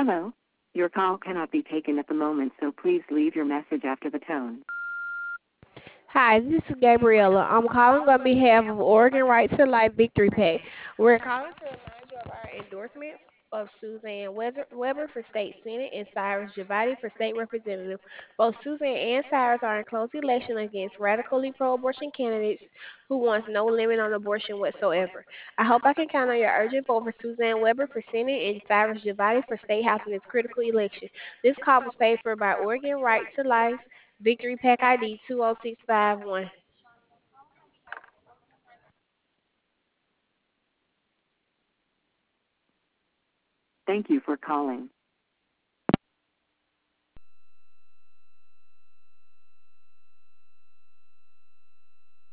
Hello. Your call cannot be taken at the moment, so please leave your message after the tone. Hi, this is Gabriella. I'm calling on behalf of Oregon Right to Life Victory Pack. We're calling to remind you of our endorsement of Suzanne Weber for State Senate and Cyrus Javati for State Representative. Both Suzanne and Cyrus are in close election against radically pro-abortion candidates who wants no limit on abortion whatsoever. I hope I can count on your urgent vote for Suzanne Weber for Senate and Cyrus Javati for State House in this critical election. This call was paid for by Oregon Right to Life Victory Pack ID 20651. Thank you for calling.